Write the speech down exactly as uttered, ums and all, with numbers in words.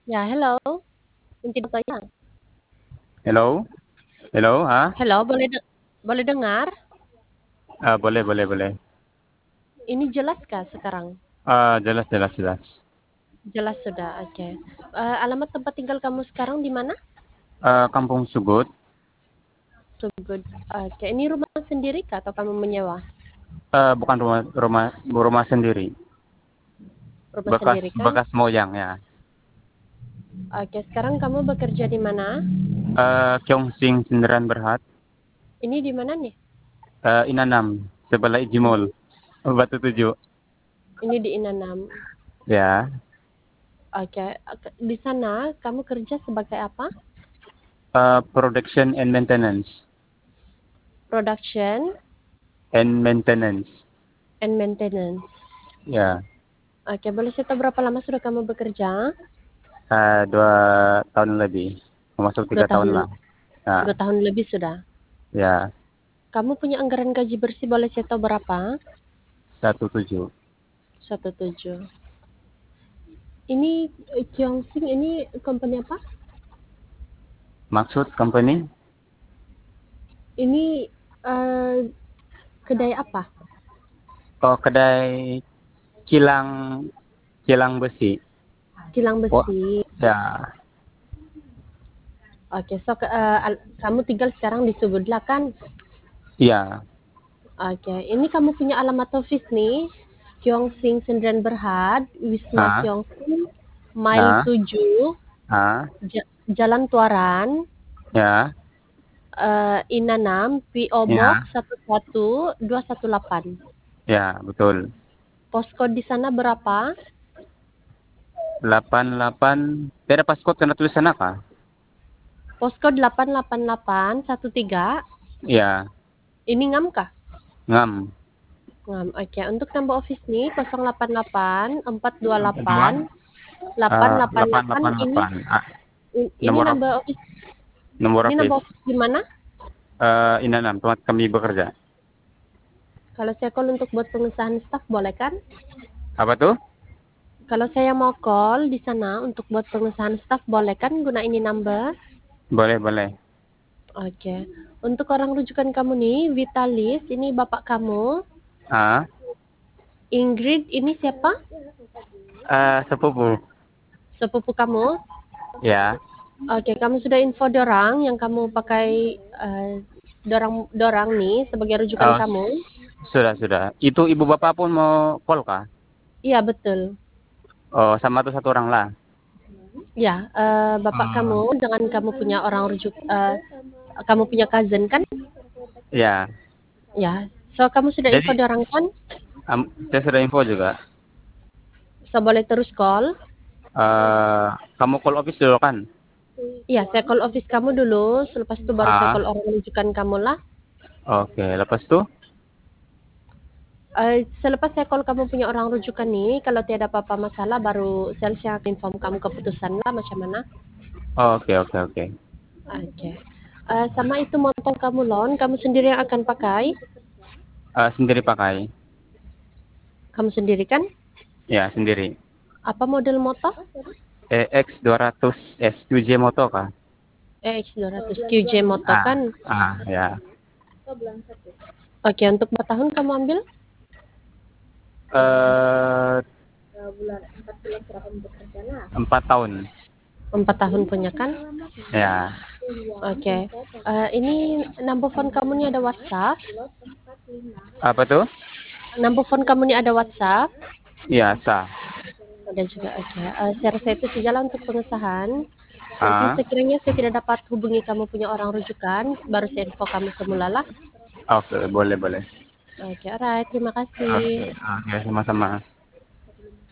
Ya, hello. Kunci ya. Hello? Hello, ha? Hello, boleh de boleh dengar? Ah, boleh, boleh, boleh. Ini jelas kah sekarang? Ah, jelas, jelas, jelas. Jelas sudah, oke. Eee, alamat tempat tinggal kamu sekarang di mana? Ah, Kampung Sugut. So good. Oke, ini rumah sendiri kah atau kamu menyewa? Ah, bukan rumah, rumah, rumah sendiri. Rumah Bekas, sendiri kan? bekas moyang ya. Oke, sekarang kamu bekerja di mana? Ah, Kyongsing Sinderan Berhad. Ini di mana nih? Ah, Inanam, sebelah Ijimol. Batu Tujuh. Ini di Inanam. Ya. Oke, oke. Di sana kamu kerja sebagai apa? Ah, production and maintenance. Production And maintenance. and maintenance. Ya. Oke, boleh saya tahu berapa lama sudah kamu bekerja? Ah, dua tahun lebih. Masuk Dua tiga tahun tahun. lah. Ya. Dua tahun lebih sudah. Ya. Kamu punya anggaran gaji bersih boleh saya tahu berapa? Satu tujuh. Satu tujuh. Ini eh, Kyongsing ini company apa? Maksud company? Ini eh, kedai apa? Oh, kedai kilang kilang besi. Kilang Wah, besi. ya, Oke, so ke- eh, al- kamu tinggal sekarang di Sugudla kan? iya. Oke, ini kamu punya alamat office nih. Kyongsing Sendirian Berhad, Wisma Ah, Kyongsing, Mile ah, tujuh, ah, Ja- Jalan Tuaran, ya, eh, Inanam, P O Box ya, satu satu dua satu delapan. ya, betul. Postcode di sana berapa? Delapan delapan. Tidak ada passcode karena tulisan apa? Postcode delapan delapan delapan satu tiga. Ya, Ini ngam kah? ngam. Ngam. Oke, untuk nambah office nih nol delapan delapan empat dua Dua, delapan delapan eh, delapan delapan delapan delapan ini delapan. Ah, i- ini nomor nambah office nomor ini nambah office. office di mana? Eh, ini enam tempat kami bekerja. Kalau saya call untuk buat pengesahan staff boleh kan? Apa tuh? Kalau saya mau call di sana untuk buat pengesahan staff boleh kan guna ini number? Boleh, boleh. Oke. Untuk orang rujukan kamu nih, Vitalis, ini bapak kamu. Ah, Ingrid, ini siapa? eh, sepupu. Sepupu kamu? Ya. Oke, kamu sudah info dorang yang kamu pakai eh, dorang dorang nih sebagai rujukan Oh, kamu? sudah, sudah. Itu ibu bapak pun mau call kah? Iya betul. Oh, sama tuh satu orang lah. Ya, eh, bapak kamu Oh, dengan kamu punya orang rujuk, eh, kamu punya cousin kan? ya. Ya, so kamu sudah info Jadi, dorang kan? am- saya sudah info juga. So boleh terus call. Eh, kamu call office dulu kan? Iya, saya call office kamu dulu, selepas itu baru saya Ah, call orang rujukan kamu lah. oke. Lepas itu? Eh, selepas saya call kamu punya orang rujukan nih, kalau tiada apa-apa masalah baru sales yang akan inform kamu keputusan lah macam mana. Oke, oke, oke. Oke. Eh, sama itu motor kamu loan, kamu sendiri yang akan pakai? Eh, sendiri pakai? Kamu sendiri kan? Ya, sendiri. Apa model motor? E X dua ratus S Q J Moto kah? E X dua ratus Q J Moto Ah, kan? ah, ya. Oke, untuk berapa tahun kamu ambil? Eh, empat tahun. Empat tahun punya kan? Ya. Oke. Eh, ini number phone kamu nih ada WhatsApp? Apa tuh? Number phone kamu nih ada WhatsApp? Ya, sah. Ada juga, oke. Eh, saya rasa itu sejalan untuk pengesahan. Nanti Ah, sekiranya saya tidak dapat hubungi kamu punya orang rujukan, baru saya info kamu semula lah. oke, boleh, boleh. Oke, alright. Terima Oke, kasih. oke, sama-sama.